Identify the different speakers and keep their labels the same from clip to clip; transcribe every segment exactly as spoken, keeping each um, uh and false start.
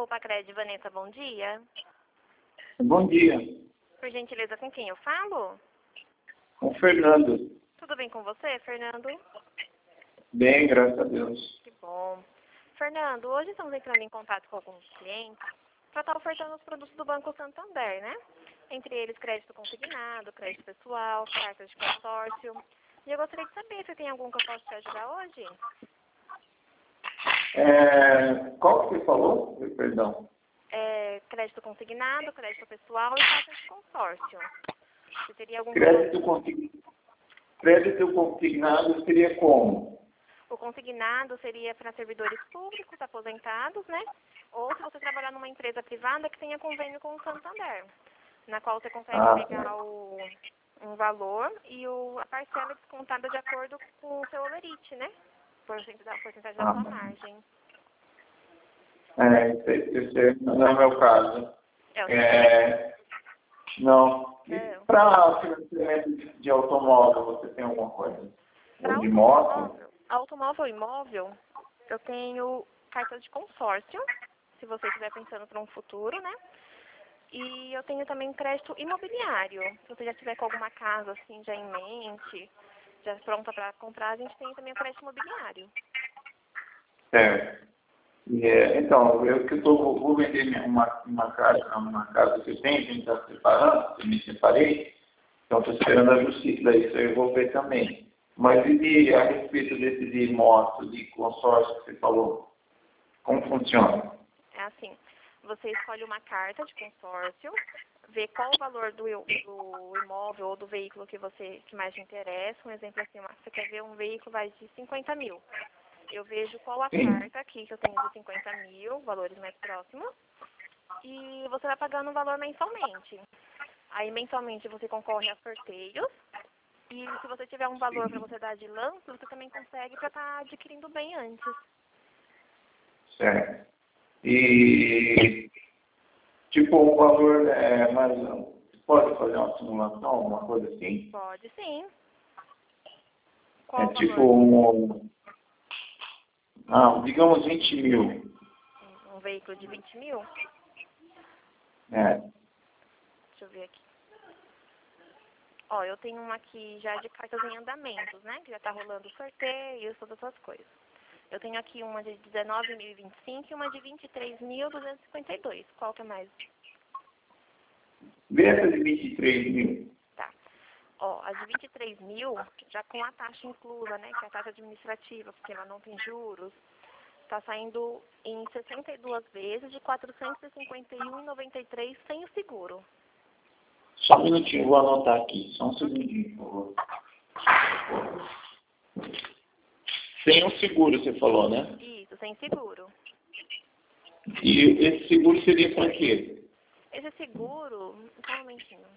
Speaker 1: Lupacred, Vanessa, bom dia.
Speaker 2: Bom dia.
Speaker 1: Por gentileza, com quem eu falo?
Speaker 2: Com o Fernando.
Speaker 1: Tudo bem com você, Fernando?
Speaker 2: Bem, graças a Deus.
Speaker 1: Que bom. Fernando, hoje estamos entrando em contato com alguns clientes para estar ofertando os produtos do Banco Santander, né? Entre eles, crédito consignado, crédito pessoal, cartas de consórcio. E eu gostaria de saber se tem algum que eu possa te ajudar hoje.
Speaker 2: É, qual que você falou? Perdão.
Speaker 1: É, crédito consignado, crédito pessoal e cartas de consórcio. Você teria algum...
Speaker 2: Crédito, consign... crédito consignado seria como?
Speaker 1: O consignado seria para servidores públicos, aposentados, né? Ou se você trabalhar numa empresa privada que tenha convênio com o Santander, na qual você consegue
Speaker 2: Ah,
Speaker 1: pegar o, um valor e o, a parcela é descontada de acordo com o seu holerite, né? Porcentagem da, porcentagem da
Speaker 2: ah,
Speaker 1: sua margem.
Speaker 2: É, esse, esse não é o meu caso.
Speaker 1: É o
Speaker 2: É, não.
Speaker 1: É.
Speaker 2: Para financiamento de, de automóvel, você tem alguma coisa?
Speaker 1: Para
Speaker 2: Ou de moto?
Speaker 1: automóvel, automóvel e imóvel, eu tenho carta de consórcio, se você estiver pensando para um futuro, né? E eu tenho também crédito imobiliário. Se você já tiver com alguma casa assim já em mente, já pronta para comprar, a gente tem também o crédito imobiliário.
Speaker 2: Certo. E, é, então, eu que eu tô, vou vou vender minha- uma, uma casa, uma casa que eu tenho, a gente está separando, eu me separei, então estou esperando a justiça, daí isso eu vou ver também. Mas e de, a respeito desse de moto, de consórcio que você falou, como funciona?
Speaker 1: É assim, você escolhe uma carta de consórcio, vê qual o valor do, do imóvel ou do veículo que você que mais te interessa. Um exemplo assim, uma- você quer ver um veículo vai de cinquenta mil. Eu vejo qual a
Speaker 2: Sim.
Speaker 1: carta aqui que eu tenho de cinquenta mil, valores mais próximos, e você vai pagando um valor mensalmente. Aí mensalmente você concorre a sorteios, e se você tiver um valor para você dar de lance, você também consegue para estar adquirindo bem antes.
Speaker 2: Certo. E, tipo, o valor é mais, você pode fazer uma simulação, alguma coisa assim?
Speaker 1: Pode sim. Qual
Speaker 2: É
Speaker 1: o
Speaker 2: tipo
Speaker 1: valor?
Speaker 2: um, ah, digamos vinte mil.
Speaker 1: Um, um veículo de vinte mil?
Speaker 2: É.
Speaker 1: Deixa eu ver aqui. Ó, eu tenho uma aqui já de cartas em andamentos, né? Que já tá rolando sorteio, todas essas coisas. Eu tenho aqui uma de dezenove mil e vinte e cinco e uma de vinte e três mil duzentos e cinquenta e dois. Qual que é mais?
Speaker 2: Vê essa de vinte e três mil.
Speaker 1: Tá. Ó, a de vinte e três mil, já com a taxa inclusa, né? Que é a taxa administrativa, porque ela não tem juros. Tá saindo em sessenta e duas vezes de quatrocentos e cinquenta e um reais e noventa e três centavos sem o seguro.
Speaker 2: Só um minutinho, vou anotar aqui. Só um segundinho, por favor. Sem o seguro, você falou, né?
Speaker 1: Isso, sem seguro.
Speaker 2: E esse seguro seria para quê?
Speaker 1: Esse seguro, só um momentinho.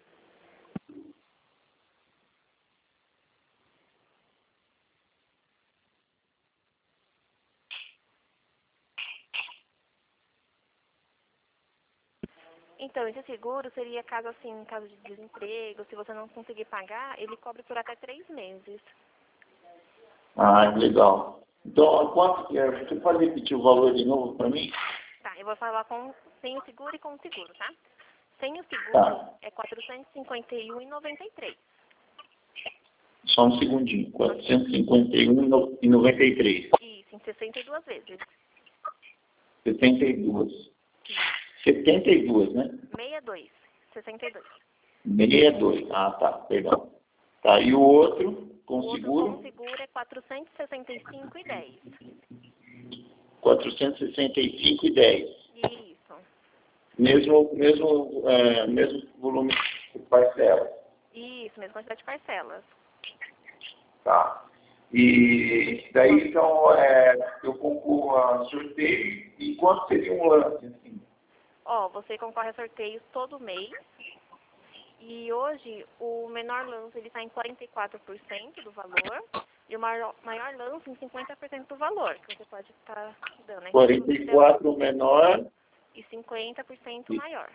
Speaker 1: Então, esse seguro seria caso assim, em caso de desemprego, se você não conseguir pagar, ele cobre por até três meses.
Speaker 2: Ah, legal. Então, quanto que é? Você pode repetir o valor de novo para mim?
Speaker 1: Tá, eu vou falar com sem o seguro e com o seguro, tá? Sem o seguro
Speaker 2: Tá.
Speaker 1: é quatrocentos e cinquenta e um reais e noventa e três centavos.
Speaker 2: Só um segundinho. quatrocentos e cinquenta e um reais e noventa e três centavos.
Speaker 1: Isso, em sessenta e duas vezes.
Speaker 2: setenta e dois. setenta e dois, né?
Speaker 1: sessenta e dois. sessenta e dois.
Speaker 2: sessenta e dois. Ah, tá. Perdão. Tá. E o outro, com
Speaker 1: O outro
Speaker 2: seguro?
Speaker 1: com seguro é quatrocentos e sessenta e cinco reais e dez centavos.
Speaker 2: quatrocentos e sessenta e cinco reais e dez centavos.
Speaker 1: Isso.
Speaker 2: Mesmo, mesmo, é, mesmo volume de parcela.
Speaker 1: Isso, mesma quantidade de parcelas.
Speaker 2: Tá. E daí, então, é, eu concorro a sorteio. E quanto seria um lance, assim?
Speaker 1: Ó, você concorre a sorteios todo mês. E hoje, o menor lance ele está em quarenta e quatro por cento do valor. E o maior, maior lance em cinquenta por cento do valor, que você pode estar dando. Né?
Speaker 2: quarenta e quatro menor.
Speaker 1: E cinquenta por cento maior.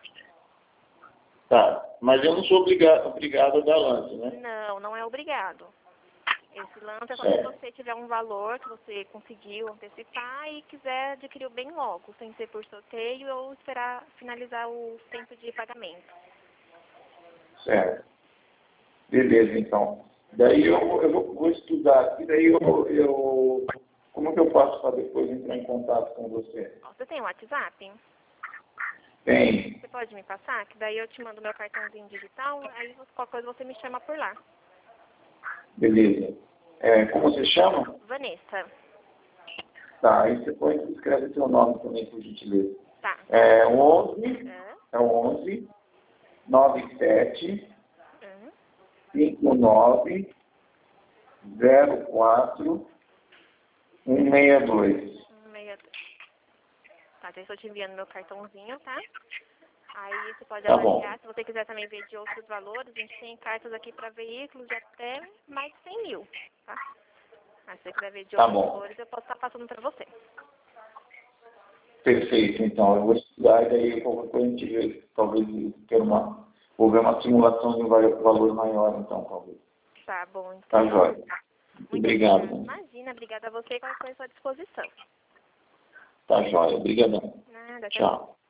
Speaker 2: Tá. Mas eu não sou obrigado, obrigado a dar lance, né?
Speaker 1: Não, não é obrigado. Esse lance é só se você tiver um valor que você conseguiu antecipar e quiser adquirir o bem logo, sem ser por sorteio ou esperar finalizar o tempo de pagamento.
Speaker 2: Certo. Beleza, então. Daí eu, eu vou, vou estudar. E daí eu, eu... Como que eu faço para depois entrar em contato com você?
Speaker 1: Você tem um WhatsApp?
Speaker 2: Tem.
Speaker 1: Você pode me passar? Que daí eu te mando meu cartãozinho digital, aí qualquer coisa você me chama por lá.
Speaker 2: Beleza. É, como você chama?
Speaker 1: Vanessa.
Speaker 2: Tá, aí você pode escrever seu nome também, por gentileza.
Speaker 1: Tá.
Speaker 2: É onze,
Speaker 1: É.
Speaker 2: é onze, noventa e sete,
Speaker 1: Hum.
Speaker 2: cinquenta e nove, zero quatro, cento e sessenta e dois.
Speaker 1: Um meia... Tá, já estou te enviando meu cartãozinho, tá? Aí você pode
Speaker 2: Tá bom.
Speaker 1: avaliar, se você quiser também ver de outros valores, a gente tem cartas aqui para veículos de até mais de cem mil, tá? Mas se você quiser ver de
Speaker 2: Tá
Speaker 1: outros
Speaker 2: bom.
Speaker 1: valores, eu posso estar passando para você.
Speaker 2: Perfeito, então. Eu vou estudar e daí qualquer coisa a gente vê, talvez ter uma, vou ver uma simulação de um valor valor maior, então, talvez.
Speaker 1: Tá bom, então.
Speaker 2: Tá, jóia.
Speaker 1: Muito
Speaker 2: Obrigado.
Speaker 1: obrigada. Imagina, obrigada a você e qualquer coisa à sua disposição.
Speaker 2: Tá, jóia. Obrigadão.
Speaker 1: Nada, até
Speaker 2: Tchau.